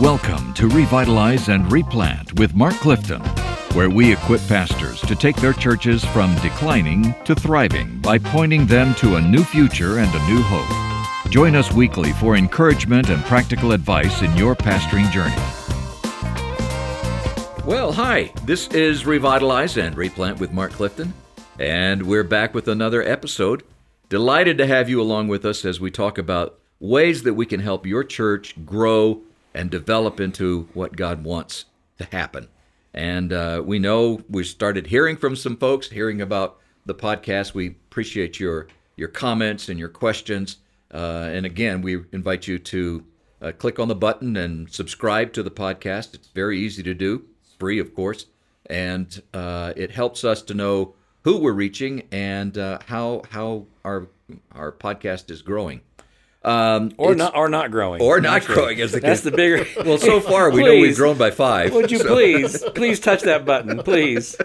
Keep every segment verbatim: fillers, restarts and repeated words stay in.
Welcome to Revitalize and Replant with Mark Clifton, where we equip pastors to take their churches from declining to thriving by pointing them to a new future and a new hope. Join us weekly for encouragement and practical advice in your pastoring journey. Well, hi, this is Revitalize and Replant with Mark Clifton, and we're back with another episode. Delighted to have you along with us as we talk about ways that we can help your church grow and develop into what God wants to happen. And uh, we know we started hearing from some folks, hearing about the podcast. We appreciate your your comments and your questions. Uh, and again, we invite you to uh, click on the button and subscribe to the podcast. It's very easy to do. It's free, of course. And uh, it helps us to know who we're reaching and uh, how how our our podcast is growing. Um, or not, or not growing, or not That's growing. As the That's the bigger. Well, so far we know we've grown by five. Would you so. please, please touch that button, please.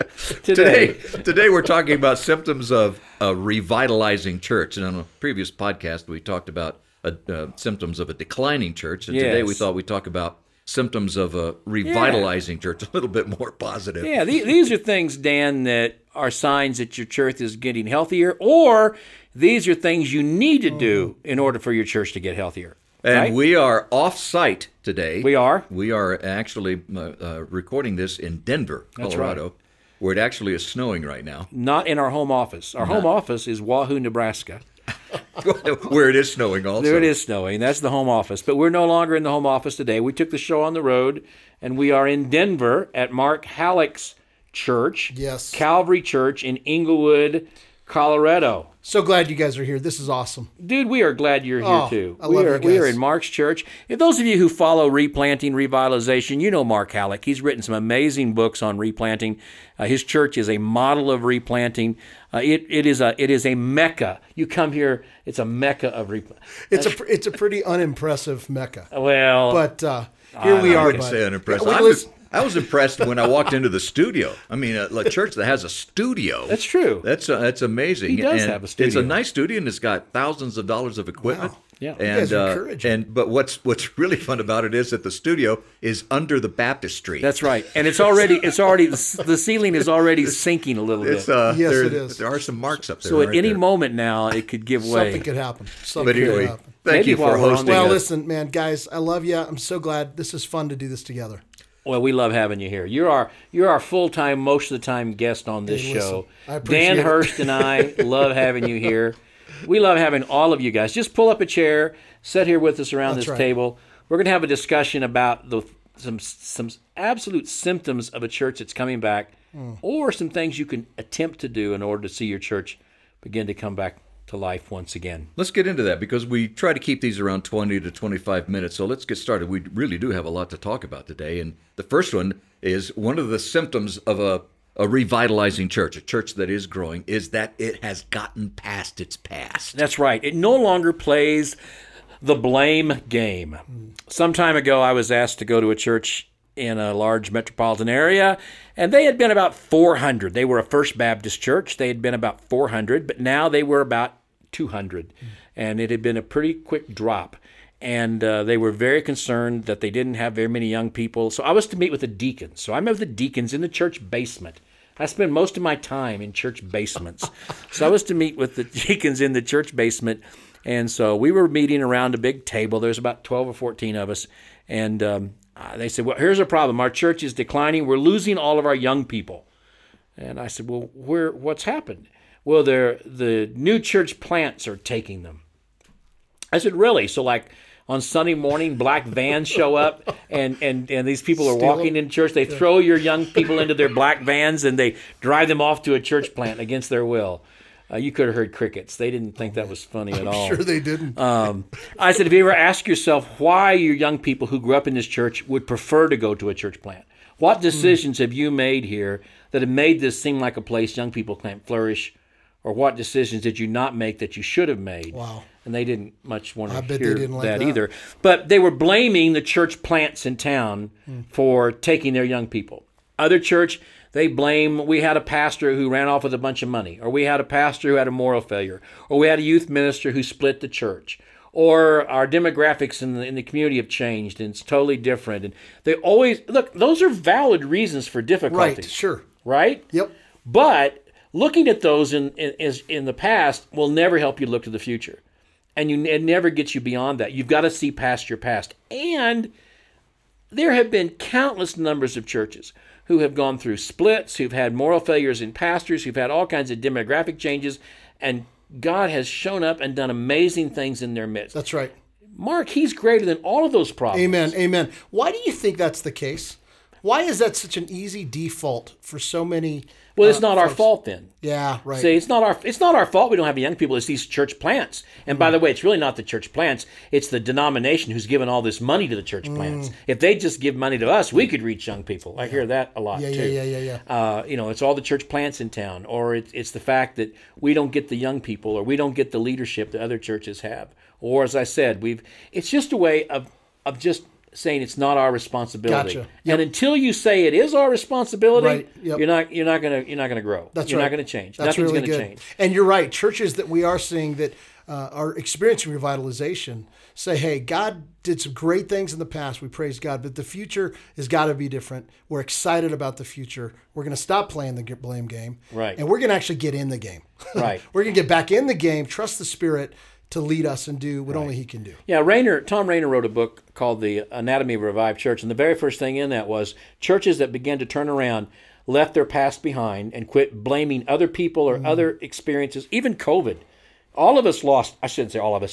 Today, today, today we're talking about symptoms of a revitalizing church, and on a previous podcast we talked about uh, uh, symptoms of a declining church, and yes. today we thought we'd talk about symptoms of a revitalizing yeah. church, a little bit more positive. Yeah, these, these are things, Dan, that are signs that your church is getting healthier, or these are things you need to do in order for your church to get healthier. And right? we are off-site today. We are. We are actually uh, uh, recording this in Denver, Colorado, right. where it actually is snowing right now. Not in our home office. Our Not. home office is Wahoo, Nebraska. Where it is snowing also. There it is snowing. That's the home office. But we're no longer in the home office today. We took the show on the road, and we are in Denver at Mark Halleck's church, yes, Calvary Church in Inglewood, Colorado. So glad you guys are here. This is awesome. Dude, we are glad you're here oh, too. I we love are you guys. we are in Mark's church. If those of you who follow replanting, revitalization, you know Mark Halleck. He's written some amazing books on replanting. Uh, his church is a model of replanting. Uh, it it is a it is a mecca. You come here, it's a mecca of replanting. It's a it's a pretty unimpressive mecca. Well, but uh, here I we are. I wouldn't say unimpressive. Yeah, I, was, I was impressed when I walked into the studio. I mean, a, a church that has a studio. That's true. That's uh, that's amazing. He does and have a studio. It's a nice studio, and it's got thousands of dollars of equipment. Wow. Yeah, and, you guys are uh, encouraging. and but what's what's really fun about it is that the studio is under the baptistry. That's right, and it's already it's already the, the ceiling is already sinking a little it's, bit. Uh, yes, there, it is. There are some marks up there. So at right any there. moment now, it could give way. Something could happen. Something But anyway, could happen. thank Maybe you for while we're on hosting the- Well, us. listen, man, guys, I love you. I'm so glad. This is fun to do this together. Well, we love having you here. You're our you're our full time, most of the time guest on this Hey, listen, show. I appreciate Dan it. Hurst and I love having you here. We love having all of you guys. Just pull up a chair, sit here with us around That's this right. table. We're going to have a discussion about the some some absolute symptoms of a church that's coming back, mm. or some things you can attempt to do in order to see your church begin to come back to life once again. Let's get into that because we try to keep these around twenty to twenty-five minutes. So let's get started. We really do have a lot to talk about today. And the first one is one of the symptoms of a, a revitalizing church, a church that is growing, is that it has gotten past its past. That's right. It no longer plays the blame game. Some time ago, I was asked to go to a church in a large metropolitan area, and they had been about four hundred. They were a First Baptist church. They had been about four hundred, but now they were about two hundred, and it had been a pretty quick drop. And uh, they were very concerned that they didn't have very many young people. So I was to meet with the deacons. So I met with the deacons in the church basement. I spend most of my time in church basements. So I was to meet with the deacons in the church basement. And so we were meeting around a big table. There's about twelve or fourteen of us. And um, they said, well, here's a problem. Our church is declining. We're losing all of our young people. And I said, well, where? What's happened? Well, they're, the new church plants are taking them. I said, really? So like on Sunday morning, black vans show up, and, and, and these people are Steal walking them? in church. They throw your young people into their black vans, and they drive them off to a church plant against their will. Uh, you could have heard crickets. They didn't think that was funny at I'm all. sure they didn't. Um, I said, have you ever asked yourself why your young people who grew up in this church would prefer to go to a church plant? What decisions mm. have you made here that have made this seem like a place young people can flourish? Or what decisions did you not make that you should have made? Wow. And they didn't much want I to bet hear they didn't like that, that. either. But they were blaming the church plants in town mm. for taking their young people. Other church, they blame, we had a pastor who ran off with a bunch of money, or we had a pastor who had a moral failure, or we had a youth minister who split the church, or our demographics in the, in the community have changed and it's totally different. And they always, look, those are valid reasons for difficulty. Right, sure. Right? Yep. But looking at those in, in, is- in the past will never help you look to the future. And you, it never gets you beyond that. You've got to see past your past. And there have been countless numbers of churches who have gone through splits, who've had moral failures in pastors, who've had all kinds of demographic changes, and God has shown up and done amazing things in their midst. That's right. Mark, he's greater than all of those problems. Amen. Amen. Why do you think that's the case? Why is that such an easy default for so many? Well, it's uh, not our folks? fault then. Yeah, right. See, it's not our it's not our fault we don't have young people. It's these church plants. And Mm. by the way, it's really not the church plants. It's the denomination who's given all this money to the church plants. If they just give money to us, we could reach young people. I hear that a lot Yeah, too. yeah, yeah, yeah, yeah. Uh, you know, it's all the church plants in town, or it's it's the fact that we don't get the young people, or we don't get the leadership that other churches have. Or as I said, we've it's just a way of of just saying it's not our responsibility. Gotcha. Yep. And until you say it is our responsibility, Right. Yep. you're not you're not gonna you're not gonna grow. That's you're right. not gonna change. That's Nothing's really gonna good. change. And you're right. Churches that we are seeing that uh, are experiencing revitalization say, "Hey, God did some great things in the past. We praise God, but the future has got to be different. We're excited about the future. We're going to stop playing the blame game, Right. And we're going to actually get in the game. Right. We're going to get back in the game. Trust the Spirit to lead us and do what only He can do." Yeah, Rayner, Tom Rayner wrote a book called The Anatomy of a Revived Church, and the very first thing in that was churches that began to turn around left their past behind and quit blaming other people or other experiences, even COVID. All of us lost, I shouldn't say all of us,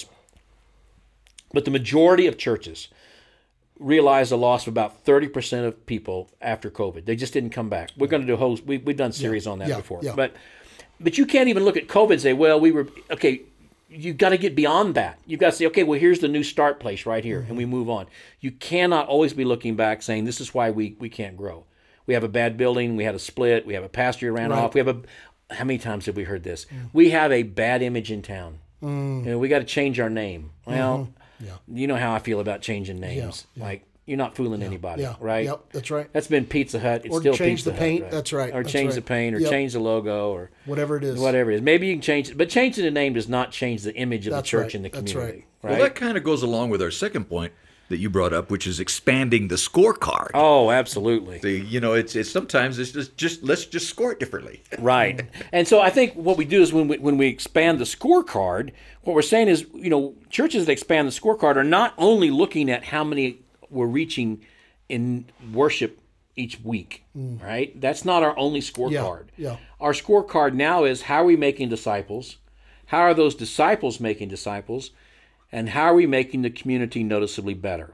but the majority of churches realized the loss of about thirty percent of people after COVID. They just didn't come back. We're going to do a whole, we, we've done series on that yeah, before. yeah. But but you can't even look at COVID and say, well, we were, okay, you've got to get beyond that. You've got to say, okay, well, here's the new start place right here, and we move on. You cannot always be looking back saying, this is why we, we can't grow. We have a bad building, we had a split, we have a pastor who ran Right. off, we have a, how many times have we heard this? We have a bad image in town. You know, we got to change our name. Well, Yeah. you know how I feel about changing names. Like, you're not fooling anybody, Yeah. right? Yep. That's right. That's been Pizza Hut. It's Or still change Pizza the paint. Hut, That's right. Or That's change right. the paint, or Yep. change the logo, or Whatever it is. whatever it is. Maybe you can change it, but changing the name does not change the image of That's the church right. in the That's community. right. Well, that kind of goes along with our second point that you brought up, which is expanding the scorecard. Oh, absolutely. The, you know, it's it's sometimes it's just, just let's just score it differently. Right. And so I think what we do is when we, when we expand the scorecard, what we're saying is, you know, churches that expand the scorecard are not only looking at how many we're reaching in worship each week, right? That's not our only scorecard. yeah. Our scorecard now is how are we making disciples? How are those disciples making disciples? And how are we making the community noticeably better?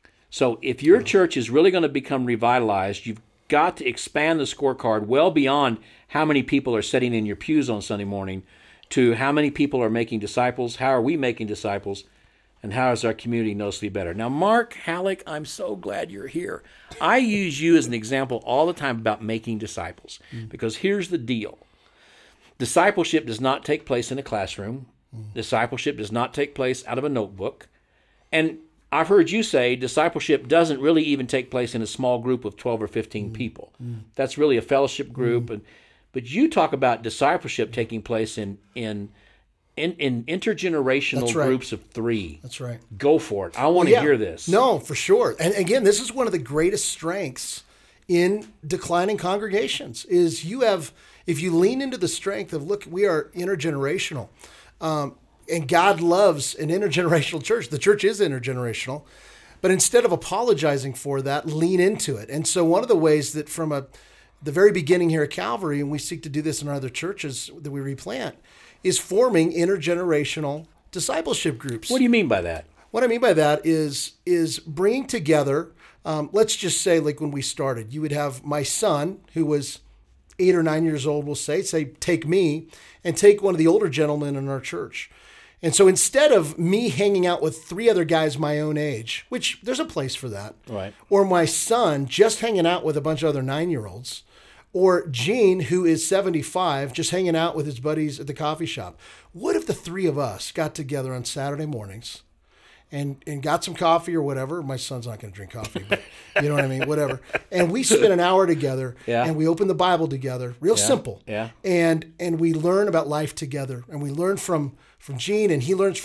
So if your church is really going to become revitalized, you've got to expand the scorecard well beyond how many people are sitting in your pews on Sunday morning to how many people are making disciples, how are we making disciples, and how is our community noticeably better. Now, Mark Halleck, I'm so glad you're here. I use you as an example all the time about making disciples, because here's the deal. Discipleship does not take place in a classroom. Discipleship does not take place out of a notebook. And I've heard you say discipleship doesn't really even take place in a small group of twelve or fifteen people. That's really a fellowship group. And but you talk about discipleship taking place in in in, in intergenerational That's right. groups of three. That's right. Go for it. I want to Yeah. hear this. No, for sure. And again, this is one of the greatest strengths in declining congregations is you have, if you lean into the strength of, look, we are intergenerational. Um, and God loves an intergenerational church. The church is intergenerational. But instead of apologizing for that, lean into it. And so one of the ways that from a the very beginning here at Calvary, and we seek to do this in our other churches that we replant, is forming intergenerational discipleship groups. What do you mean by that? What I mean by that is is bringing together, um, let's just say like when we started, you would have my son who was eight or nine years old, we'll say, say, take me and take one of the older gentlemen in our church. And so instead of me hanging out with three other guys my own age, which there's a place for that, Right. or my son just hanging out with a bunch of other nine-year-olds, or Gene, who is seventy-five, just hanging out with his buddies at the coffee shop. What if the three of us got together on Saturday mornings and, and got some coffee or whatever? My son's not going to drink coffee, but you know what I mean? Whatever. And we spent an hour together Yeah. and we open the Bible together, real simple. Yeah. And and we learn about life together. And we learn from, from Gene, and he learns from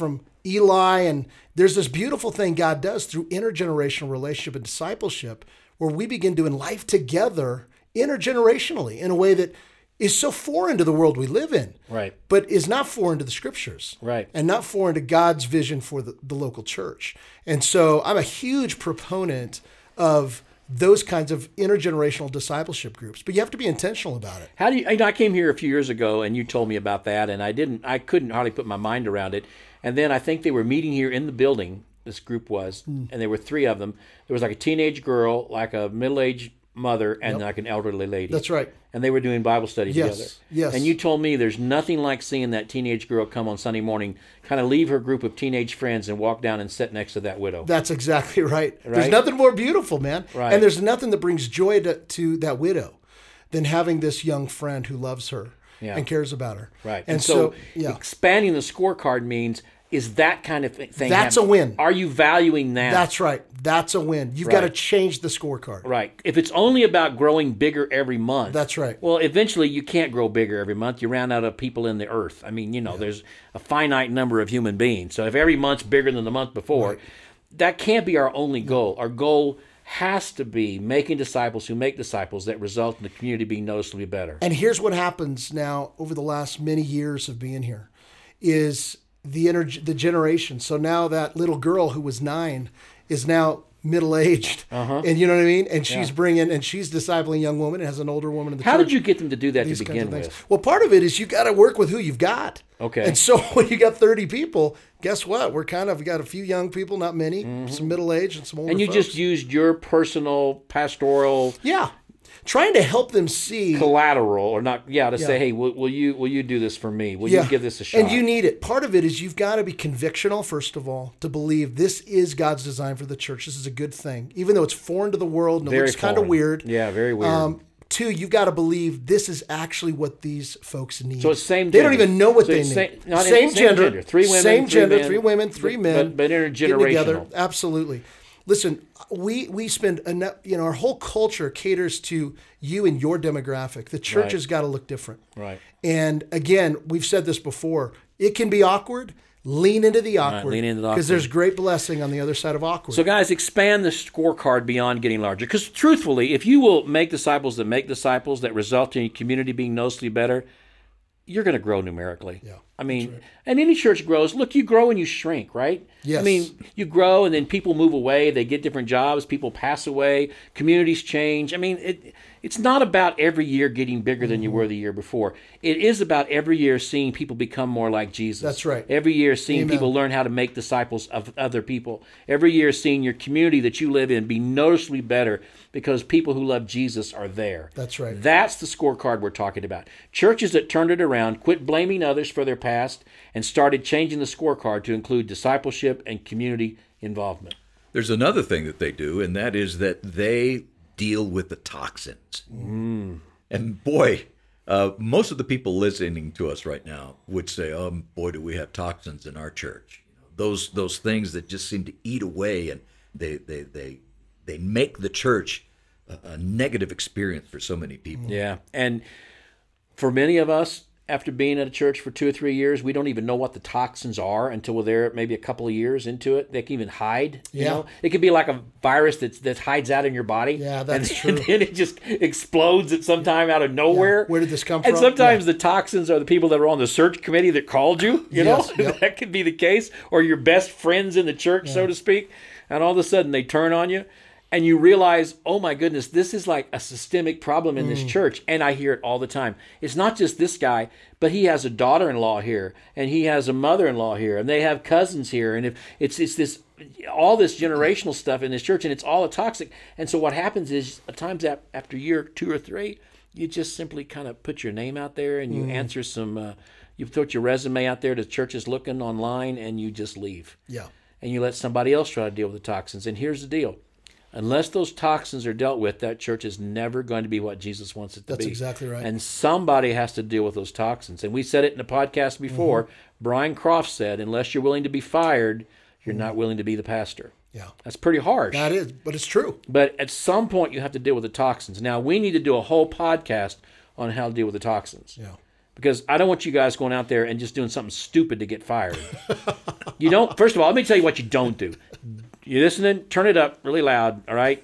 Eli, and there's this beautiful thing God does through intergenerational relationship and discipleship where we begin doing life together intergenerationally in a way that is so foreign to the world we live in, Right. but is not foreign to the scriptures, Right. and not foreign to God's vision for the, the local church. And so I'm a huge proponent of those kinds of intergenerational discipleship groups, but you have to be intentional about it. How do you, you know, I came here a few years ago and you told me about that, and I didn't, I couldn't hardly put my mind around it. And then I think they were meeting here in the building, this group was, Mm. and there were three of them. There was like a teenage girl, like a middle-aged mother, and Yep. like an elderly lady. That's right. And they were doing Bible study Yes, together. yes. And you told me there's nothing like seeing that teenage girl come on Sunday morning, kind of leave her group of teenage friends and walk down and sit next to that widow. That's exactly right. There's Right? nothing more beautiful, man. Right. And there's nothing that brings joy to, to that widow than having this young friend who loves her Yeah. and cares about her. Right. And, And, so, so, yeah. expanding the scorecard means, is that kind of thing That's a happening? win. Are you valuing that? That's right. That's a win. You've got to Right. change the scorecard. Right. If it's only about growing bigger every month. That's right. Well, eventually you can't grow bigger every month. You round out of people in the earth. I mean, you know, there's a finite number of human beings. So if every month's bigger than the month before, Right. that can't be our only goal. Our goal has to be making disciples who make disciples that result in the community being noticeably better. And here's what happens now over the last many years of being here is the ener- the generation. So now that little girl who was nine is now middle-aged. Uh-huh. And you know what I mean? And she's Yeah. bringing, and she's discipling young woman and has an older woman in the How church. did you get them to do that to These kinds begin of things. with? Well, part of it is you got to work with who you've got. Okay. And so when you got thirty people, guess what? We're kind of, we got a few young people, not many, some middle-aged and some older Mm-hmm. And you folks. just used your personal pastoral Yeah. Trying to help them see. collateral, or not, yeah, to Yeah. say, hey, will, will you will you do this for me? Will Yeah. you give this a shot? And you need it. Part of it is you've got to be convictional, first of all, to believe this is God's design for the church. This is a good thing. Even though it's foreign to the world and it Very looks kind of foreign. weird. Yeah, very weird. Um, two, you've got to believe this is actually what these folks need. So it's same They don't gender. even know what So they it's need. same- not- same, same gender, gender. Three women, same three gender, men, three women, three but- men. but- but getting together. intergenerational. Absolutely. Listen, we we spend enough. You know, our whole culture caters to you and your demographic. The church Right. has got to look different. Right. And again, we've said this before. It can be awkward. Lean into the awkward. lean into the because awkward. there's great blessing on the other side of awkward. So, guys, expand the scorecard beyond getting larger. Because, truthfully, if you will make disciples that make disciples that result in your community being noticeably better, you're going to grow numerically. Yeah, I mean, and any church grows. Look, you grow and you shrink, right? Yes. I mean, you grow and then people move away. They get different jobs. People pass away. Communities change. I mean, it it's not about every year getting bigger than you were the year before. It is about every year seeing people become more like Jesus. That's right. Every year seeing Amen. people learn how to make disciples of other people. Every year seeing your community that you live in be noticeably better because people who love Jesus are there. That's right. That's the scorecard we're talking about. Churches that turned it around, quit blaming others for their past, and started changing the scorecard to include discipleship and community involvement. There's another thing that they do, and that is that they deal with the toxins. Mm. And boy, uh, most of the people listening to us right now would say, "Oh boy, do we have toxins in our church? You know, those those things that just seem to eat away, and they they they they make the church a, a negative experience for so many people." Yeah. And for many of us, after being at a church for two or three years, we don't even know what the toxins are until we're there maybe a couple of years into it. They can even hide. You Yeah. know? It could be like a virus that's, that hides out in your body. Yeah, that's and, true. And then it just explodes at some time out of nowhere. Where did this come And from? sometimes the toxins are the people that are on the search committee that called you. You Yes, know, yep. that could be the case. Or your best friends in the church, so to speak. And all of a sudden they turn on you. And you realize, oh my goodness, this is like a systemic problem in this church. And I hear it all the time. It's not just this guy, but he has a daughter-in-law here, and he has a mother-in-law here, and they have cousins here. And if it's it's this all this generational stuff in this church, and it's all a toxic. And so what happens is, at times ap- after year two or three, you just simply kind of put your name out there, and you answer some, uh, you put your resume out there to churches looking online, and you just leave. Yeah. And you let somebody else try to deal with the toxins. And here's the deal. Unless those toxins are dealt with, that church is never going to be what Jesus wants it to That's be. exactly right. And somebody has to deal with those toxins. And we said it in the podcast before. Mm-hmm. Brian Croft said, unless you're willing to be fired, you're not willing to be the pastor. Yeah. That's pretty harsh. That is, but it's true. But at some point, you have to deal with the toxins. Now, we need to do a whole podcast on how to deal with the toxins. Yeah. because I don't want you guys going out there and just doing something stupid to get fired. You don't. First of all, let me tell you what you don't do. You listening? Turn it up really loud. All right.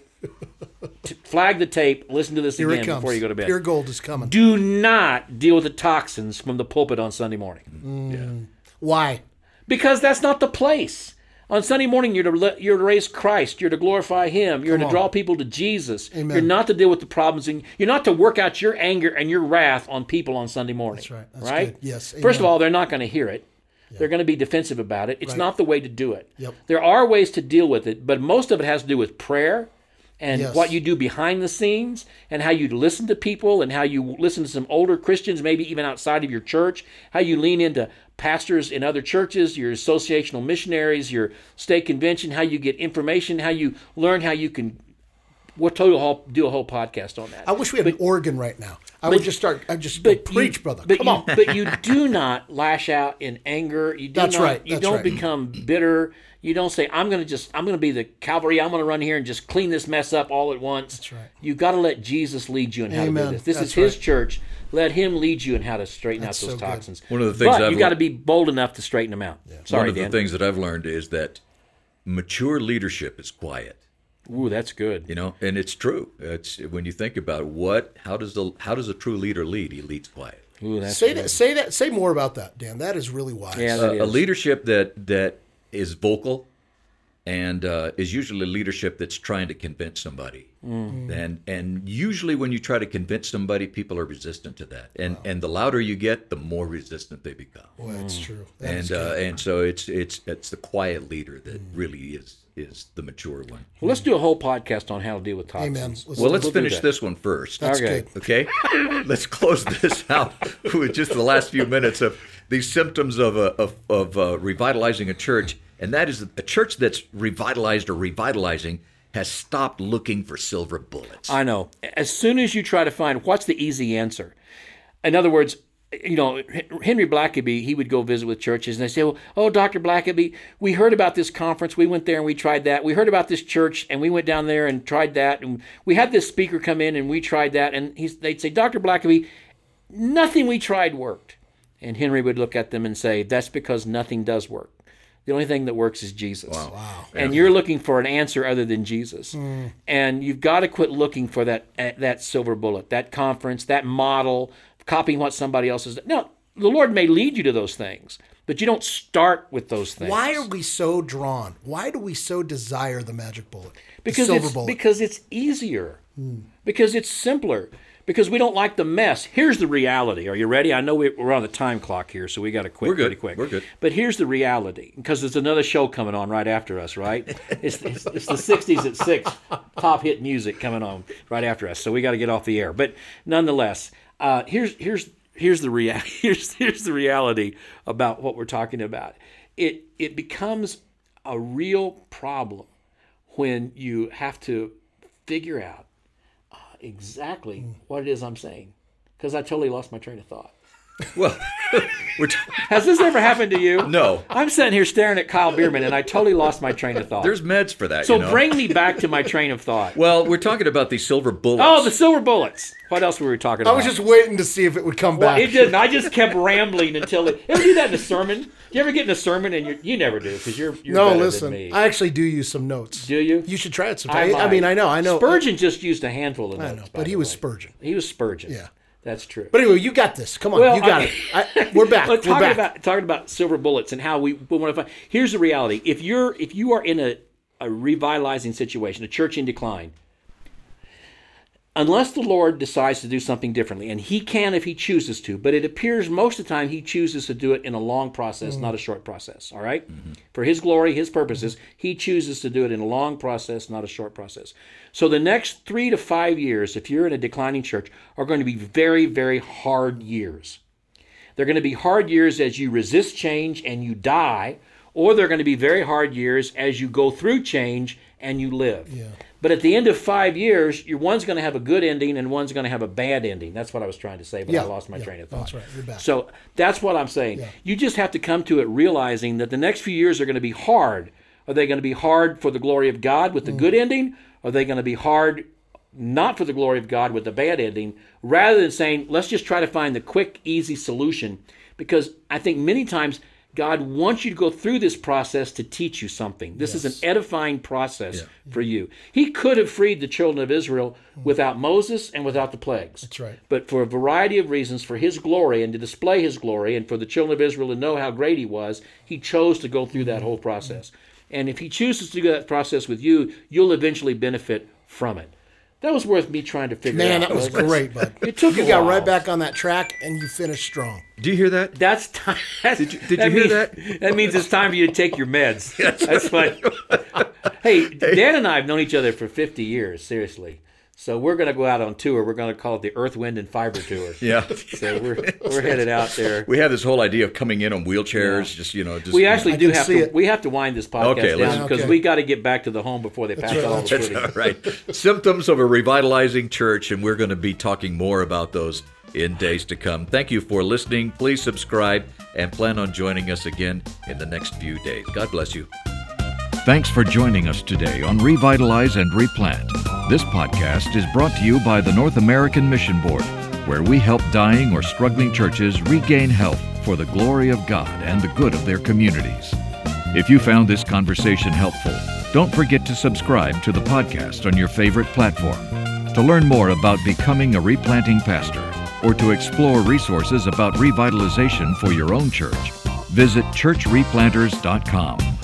T- flag the tape. Listen to this Here again it comes. before you go to bed. Pure gold is coming. Do not deal with the toxins from the pulpit on Sunday morning. Mm. Yeah. Why? Because that's not the place. On Sunday morning, you're to le- you're to raise Christ. You're to glorify Him. You're Come to on. draw people to Jesus. Amen. You're not to deal with the problems, and you're not to work out your anger and your wrath on people on Sunday morning. That's right. That's right? good. Yes. First of Amen. all, they're not going to hear it. They're going to be defensive about it. It's Right. not the way to do it. Yep. There are ways to deal with it, but most of it has to do with prayer and Yes. what you do behind the scenes and how you listen to people and how you listen to some older Christians, maybe even outside of your church, how you lean into pastors in other churches, your associational missionaries, your state convention, how you get information, how you learn how you can we'll totally whole, do a whole podcast on that. I wish we had an organ right now. I would just start. I'd just go But preach, you, brother. But Come you, on. but you do not lash out in anger. You do That's not, right, You that's don't right. become bitter. You don't say, "I'm going to just, I'm going to be the cavalry. I'm going to run here and just clean this mess up all at once." That's right. You got to let Jesus lead you in how to Amen. do this. This That's is His right. church. Let Him lead you in how to straighten That's out those so good. toxins. One of the things but I've you got to learned- be bold enough to straighten them out. Sorry, One of the Dan. things that I've learned is that mature leadership is quiet. Ooh, that's good. You know, and it's true. It's when you think about what, how does the, how does a true leader lead? He leads quiet. Ooh, that's Say good. that. Say that. Say more about that, Dan. That is really wise. Yeah, Uh, that a is. leadership that that is vocal, and uh, is usually leadership that's trying to convince somebody. Mm. And and usually when you try to convince somebody, people are resistant to that. And and the louder you get, the more resistant they become. Boy, that's Mm. true. That is And uh, good. and so it's it's it's the quiet leader that really is is the mature one. Well, let's do a whole podcast on how to deal with toxins. Amen. Let's Well, let's we'll do finish that. this one first. That's Okay. good. Okay, let's close this out with just the last few minutes of these symptoms of uh, of, of uh, revitalizing a church, and that is a church that's revitalized or revitalizing has stopped looking for silver bullets. I know. As soon as you try to find what's the easy answer, in other words, you know, Henry Blackaby, he would go visit with churches, and they say, well, oh, Doctor Blackaby, we heard about this conference. We went there and we tried that. We heard about this church, and we went down there and tried that. And we had this speaker come in, and we tried that. And he's, they'd say, Doctor Blackaby, nothing we tried worked. And Henry would look at them and say, that's because nothing does work. The only thing that works is Jesus. Wow. Wow. And you're looking for an answer other than Jesus. And you've got to quit looking for that that silver bullet, that conference, that model, copying what somebody else has done. No, the Lord may lead you to those things, but you don't start with those things. Why are we so drawn? Why do we so desire the magic bullet? The Because silver it's bullet. because it's easier. Because it's simpler. Because we don't like the mess. Here's the reality. Are you ready? I know we- we're on the time clock here, so we got to quit We're good. pretty quick. We're good. But here's the reality, because there's another show coming on right after us, right? It's, it's, it's the sixties at six, pop hit music coming on right after us, so we got to get off the air. But nonetheless, uh, here's here's here's the rea- here's here's the reality about what we're talking about. It it becomes a real problem when you have to figure out uh, exactly what it is I'm saying, because I totally lost my train of thought. Well, we're t- Has this ever happened to you? no. I'm sitting here staring at Kyle Bierman, and I totally lost my train of thought. There's meds for that. so you know? bring me back to my train of thought. Well, we're talking about these silver bullets. Oh, the silver bullets. What else were we talking I about? was just waiting to see if it would come Well, back. it didn't. I just kept rambling until it. You ever do that in a sermon? You ever get in a sermon and you you never do because you're you're no, better listen. than me. I actually do use some notes. Do you? You should try it I, sometime. I, mean, I know, I know. Spurgeon just used a handful of I notes. know, by but he the was way. Spurgeon. He was Spurgeon. Yeah. That's true. But anyway, you got this. Come on, Well, you got I- it. I, we're back. Well, we're talking back. about talking about silver bullets and how we, we want to find. Here's the reality: if you're if you are in a, a revitalizing situation, a church in decline, unless the Lord decides to do something differently, and He can if He chooses to, but it appears most of the time He chooses to do it in a long process, not a short process. All right? For His glory, His purposes, He chooses to do it in a long process, not a short process. So the next three to five years, if you're in a declining church, are going to be very, very hard years. They're going to be hard years as you resist change and you die, or they're going to be very hard years as you go through change and you live. Yeah. But at the end of five years, your one's going to have a good ending and one's going to have a bad ending. That's what I was trying to say, but Yeah, I lost my yeah, train of thought. that's right. You're back. So that's what I'm saying. Yeah. You just have to come to it realizing that the next few years are going to be hard. Are they going to be hard for the glory of God with the Mm. good ending? Or are they going to be hard not for the glory of God with a bad ending, rather than saying, let's just try to find the quick, easy solution. Because I think many times God wants you to go through this process to teach you something. This yes. is an edifying process yeah. for you. He could have freed the children of Israel without Moses and without the plagues. That's right. But for a variety of reasons, for his glory and to display his glory and for the children of Israel to know how great he was, he chose to go through that whole process. And if he chooses to do that process with you, you'll eventually benefit from it. That was worth me trying to figure Man, out. Man, that was great, bud. It took you a got while. right back on that track, and you finished strong. Do you hear that? That's time. That's, did you, did that you hear means, that? That means it's time for you to take your meds. That's fine. Hey, Dan and I have known each other for fifty years, seriously. So we're going to go out on tour. We're going to call it the Earth, Wind, and Fiber Tour. Yeah. So we're we're headed out there. We have this whole idea of coming in on wheelchairs, yeah. just you know, just. We actually I do can have see to. it. We have to wind this podcast Okay, down because okay. we got to get back to the home before they pass right, out all the That's footage. all right. Symptoms of a revitalizing church, and we're going to be talking more about those in days to come. Thank you for listening. Please subscribe and plan on joining us again in the next few days. God bless you. Thanks for joining us today on Revitalize and Replant. This podcast is brought to you by the North American Mission Board, where we help dying or struggling churches regain health for the glory of God and the good of their communities. If you found this conversation helpful, don't forget to subscribe to the podcast on your favorite platform. To learn more about becoming a replanting pastor or to explore resources about revitalization for your own church, visit church replanters dot com.